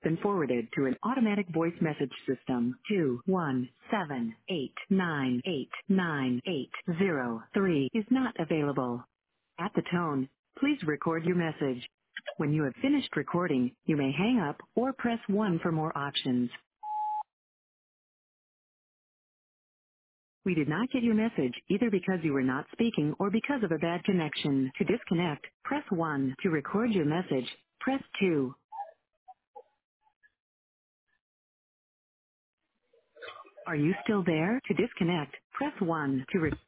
been forwarded to an automatic voice message system. 21789898803 is not available. At the tone, please record your message. When you have finished recording, you may hang up or press 1 for more options. We did not get your message either because you were not speaking or because of a bad connection. To disconnect, press 1. To record your message, press 2. Are you still there? To disconnect, press 1. To